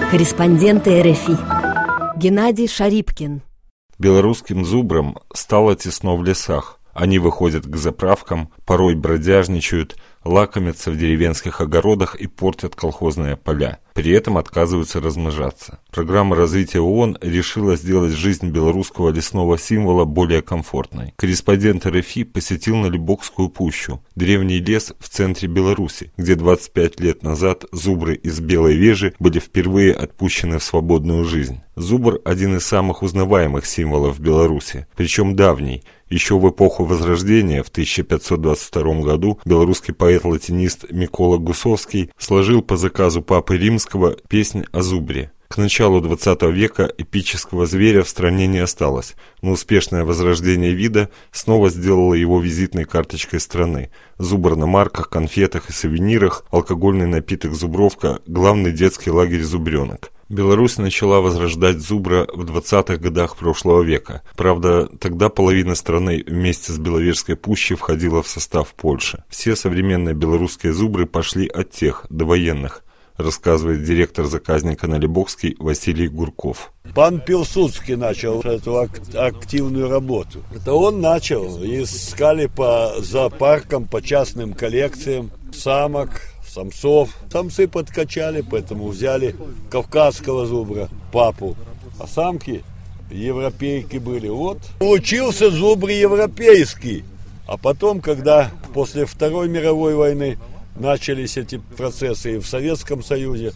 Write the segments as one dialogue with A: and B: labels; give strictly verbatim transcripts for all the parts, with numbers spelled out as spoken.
A: Корреспонденты эр эф и. Геннадий Шарипкин.
B: Белорусским зубрам стало тесно в лесах. Они выходят к заправкам, порой бродяжничают, лакомятся в деревенских огородах и портят колхозные поля. При этом отказываются размножаться. Программа развития ООН решила сделать жизнь белорусского лесного символа более комфортной. Корреспондент эр эф и посетил Налибокскую пущу, древний лес в центре Беларуси, где двадцать пять лет назад зубры из Белой Вежи были впервые отпущены в свободную жизнь. Зубр – один из самых узнаваемых символов в Беларуси, причем давний. Еще в эпоху Возрождения в тысяча пятьсот двадцать втором году белорусский поэт-латинист Микола Гусовский сложил по заказу Папы Римского песнь о зубре. К началу двадцатого века эпического зверя в стране не осталось, но успешное возрождение вида снова сделало его визитной карточкой страны. Зубр на марках, конфетах и сувенирах, алкогольный напиток «Зубровка», главный детский лагерь «Зубренок». Беларусь начала возрождать зубра в двадцатых годах прошлого века. Правда, тогда половина страны вместе с Беловежской пущей входила в состав Польши. Все современные белорусские зубры пошли от тех, довоенных, рассказывает директор заказника Налибокский Василий Гурков.
C: Пан Пилсудский начал эту активную работу. Это он начал. Искали по зоопаркам, по частным коллекциям самок, самцов. Самцы подкачали, поэтому взяли кавказского зубра, папу. А самки европейки были. Вот. Получился зубр европейский. А потом, когда после Второй мировой войны начались эти процессы и в Советском Союзе,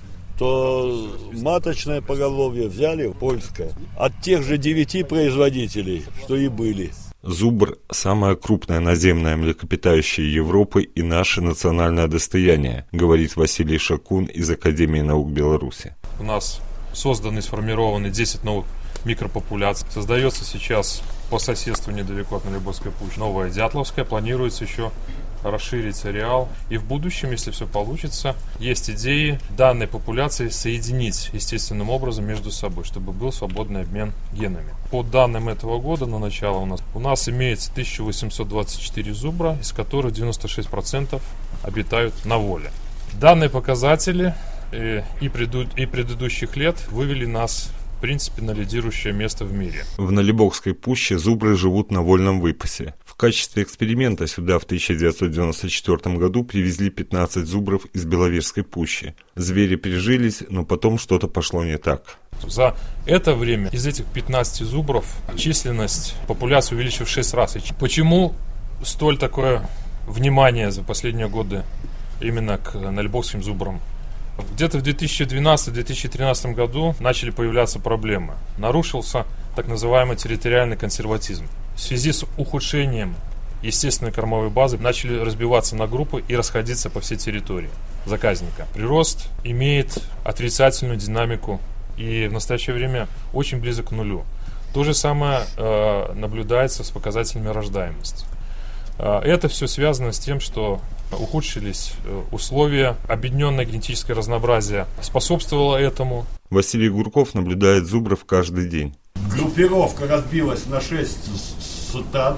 C: то маточное поголовье взяли польское от тех же девяти производителей, что и были.
B: Зубр – самое крупное наземное млекопитающее Европы и наше национальное достояние, говорит Василий Шакун из Академии наук Беларуси.
D: У нас созданы и сформированы десять новых микропопуляций. Создается сейчас по соседству недалеко от Налибокской пущи новая Дятловская. Планируется еще расширить ареал. И в будущем, если все получится, есть идеи данной популяции соединить естественным образом между собой, чтобы был свободный обмен генами. По данным этого года, на начало у нас, у нас имеется тысяча восемьсот двадцать четыре зубра, из которых девяносто шесть процентов обитают на воле. Данные показатели э, и, преду, и предыдущих лет вывели нас в принципе на лидирующее место в мире.
B: В Налибокской пуще зубры живут на вольном выпасе. В качестве эксперимента сюда в тысяча девятьсот девяносто четвёртом году привезли пятнадцать зубров из Беловежской пущи. Звери прижились, но потом что-то пошло не так.
D: За это время из этих пятнадцати зубров численность популяции увеличилась в шесть раз. Почему столь такое внимание за последние годы именно к налибокским зубрам? Где-то в две тысячи двенадцатом — две тысячи тринадцатом году начали появляться проблемы. Нарушился так называемый территориальный консерватизм. В связи с ухудшением естественной кормовой базы начали разбиваться на группы и расходиться по всей территории заказника. Прирост имеет отрицательную динамику и в настоящее время очень близок к нулю. То же самое э, наблюдается с показателями рождаемости. Э, это все связано с тем, что ухудшились условия, объединенное генетическое разнообразие способствовало этому.
B: Василий Гурков наблюдает зубров каждый день.
C: Группировка разбилась на шесть стад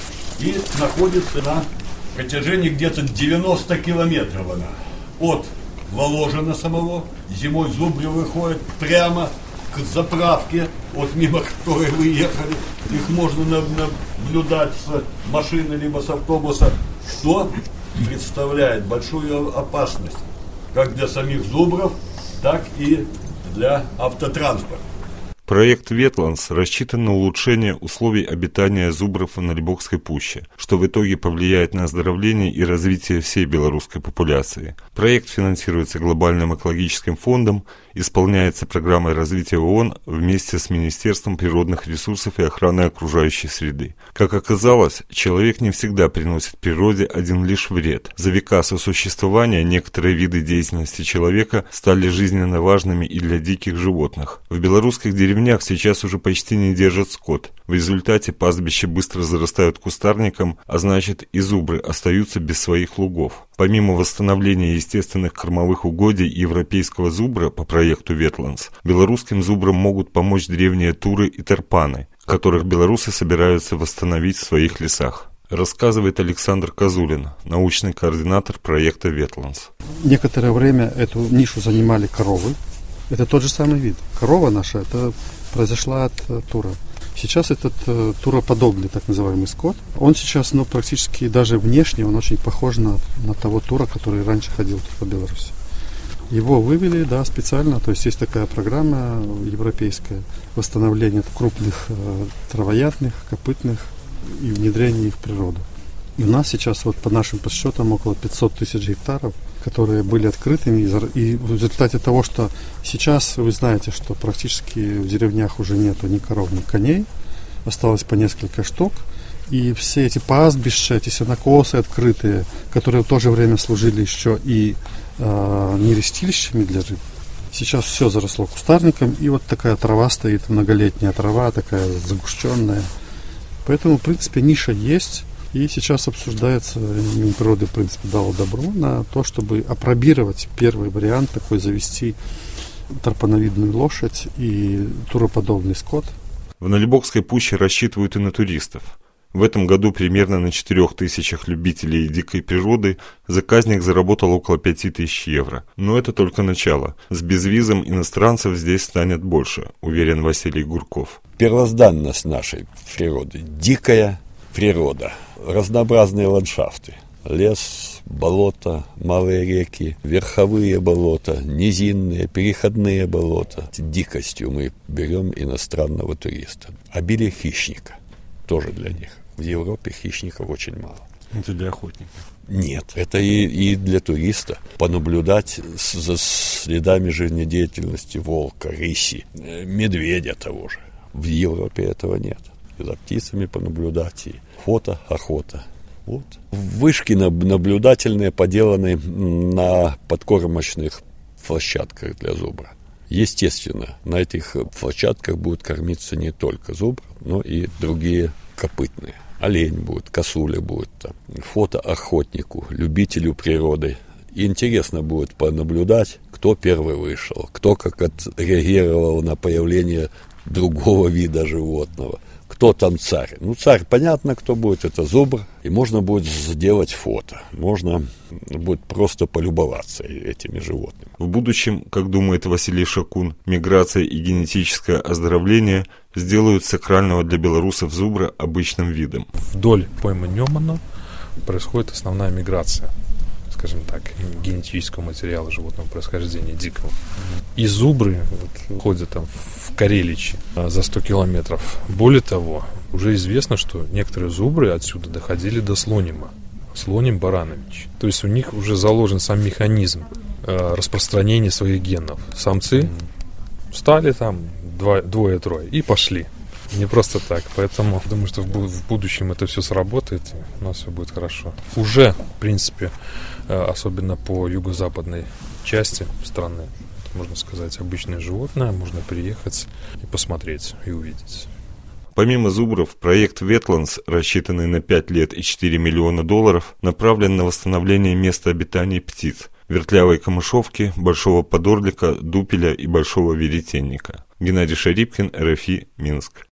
C: и находится на протяжении где-то девяносто километров она. От Воложина самого. Зимой зубры выходят прямо к заправке, вот мимо которой вы ехали. Их можно наблюдать с машины либо с автобуса. Что представляет большую опасность как для самих зубров, так и для автотранспорта.
B: Проект «Ветландс» рассчитан на улучшение условий обитания зубров в Налибокской пуще, что в итоге повлияет на оздоровление и развитие всей белорусской популяции. Проект финансируется Глобальным экологическим фондом, исполняется программой развития ООН вместе с Министерством природных ресурсов и охраны окружающей среды. Как оказалось, человек не всегда приносит природе один лишь вред. За века сосуществования некоторые виды деятельности человека стали жизненно важными и для диких животных. В белорусских деревнях сейчас уже почти не держат скот. В результате пастбища быстро зарастают кустарником, а значит и зубры остаются без своих лугов. Помимо восстановления естественных кормовых угодий европейского зубра по проекту «Ветландс», белорусским зубрам могут помочь древние туры и тарпаны, которых белорусы собираются восстановить в своих лесах. Рассказывает Александр Козулин, научный координатор проекта «Ветландс».
E: Некоторое время эту нишу занимали коровы. Это тот же самый вид. Корова наша, это произошла от э, тура. Сейчас этот э, туроподобный, так называемый скот, он сейчас, ну, практически даже внешне, он очень похож на, на того тура, который раньше ходил тут по Беларуси. Его вывели, да, специально, то есть есть такая программа европейская, восстановление крупных э, травоядных, копытных и внедрение их в природу. И у нас сейчас, вот по нашим подсчетам, около пятьсот тысяч гектаров, которые были открытыми, и в результате того, что сейчас вы знаете, что практически в деревнях уже нету ни коров, ни коней, осталось по несколько штук, и все эти пастбища, эти сенокосы открытые, которые в то же время служили еще и э, нерестилищами для рыб, сейчас все заросло кустарником, и вот такая трава стоит, многолетняя трава, такая загущенная. Поэтому, в принципе, ниша есть. И сейчас обсуждается, Минприроды, в принципе, дало добро на то, чтобы опробировать первый вариант, такой завести тарпоновидную лошадь и туроподобный скот.
B: В Налибокской пуще рассчитывают и на туристов. В этом году примерно на четырех тысячах любителей дикой природы заказник заработал около пяти тысяч евро. Но это только начало. С безвизом иностранцев здесь станет больше, уверен Василий Гурков.
C: Первозданность нашей природы – дикая природа. Разнообразные ландшафты. Лес, болота, малые реки, верховые болота, низинные, переходные болота. Дикостью мы берем иностранного туриста. Обилие хищника тоже для них. В Европе хищников очень мало.
B: Это для охотников?
C: Нет, это и, и для туриста. Понаблюдать за следами жизнедеятельности волка, рыси, медведя того же. В Европе этого нет. И за птицами понаблюдать, и фото, охота. Вот. Вышки наблюдательные поделаны на подкормочных площадках для зубра. Естественно, на этих площадках будут кормиться не только зубр, но и другие копытные. Олень будет, косуля будет там. Фото охотнику, любителю природы. И интересно будет понаблюдать, кто первый вышел, кто как отреагировал на появление другого вида животного. Кто там царь? Ну, царь, понятно, кто будет, это зубр. И можно будет сделать фото. Можно будет просто полюбоваться этими животными.
B: В будущем, как думает Василий Шакун, миграция и генетическое оздоровление сделают сакрального для белорусов зубра обычным видом.
D: Вдоль поймы Немана происходит основная миграция, скажем так, генетического материала животного происхождения, дикого. И зубры вот, ходят там в Кареличи за сто километров. Более того, уже известно, что некоторые зубры отсюда доходили до Слонима. Слоним Баранович. То есть у них уже заложен сам механизм э, распространения своих генов. Самцы встали там два, двое-трое и пошли. Не просто так. Поэтому думаю, что в, в будущем это все сработает, и у нас все будет хорошо. Уже, в принципе, э, особенно по юго-западной части страны, можно сказать, обычное животное, можно приехать и посмотреть, и увидеть.
B: Помимо зубров, проект Wetlands, рассчитанный на пять лет и четыре миллиона долларов, направлен на восстановление места обитания птиц, вертлявой камышовки, большого подорлика, дупеля и большого веретенника. Геннадий Шарипкин, эр эф и, Минск.